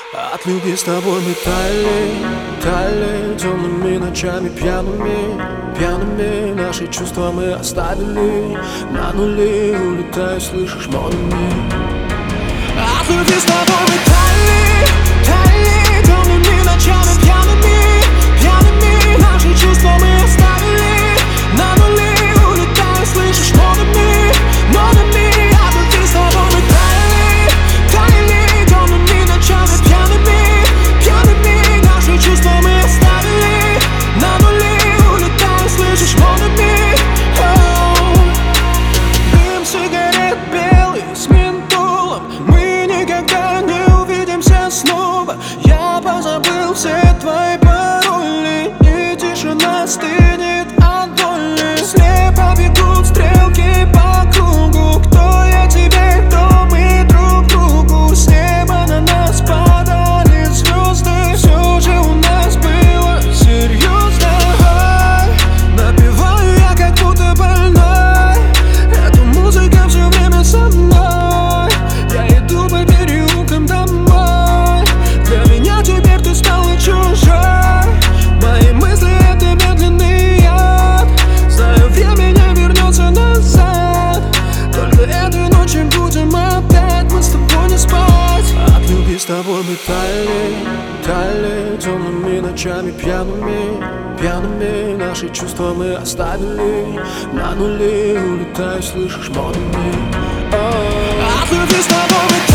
От любви с тобой мы таяли темными ночами пьяными наши чувства мы оставили на нули, улетая, слышишь, молниями. От любви с тобой мы таяли темными ночами пьяными наши чувства мы оставили на нули, улетая, слышишь, молниями. От любви с тобой мы таяли темными ночами пьяными наши чувства мы оставили на нули, улетая, слышишь, молниями. Дым сигарет белый с ментолом, мы никогда не увидимся снова. Я позабыл все твои пароли, и тишина стынет от боли. Слепо бегут стрелки по кругу, кто я тебе, кто мы друг другу. С неба на нас падали звезды, все же у нас было серьезно. Напеваю я как будто больной, эту музыку все время со мной. Я иду по переулкам домой, для меня теперь ты стала чужой. Мои мысли — это медленный яд, знаю, время не вернется назад. Только этой ночью будем опять мы с тобой не спать. От любви с тобой мы таяли темными ночами пьяными наши чувства мы оставили на нули, улетая, слышишь, молниями. От любви с тобой мы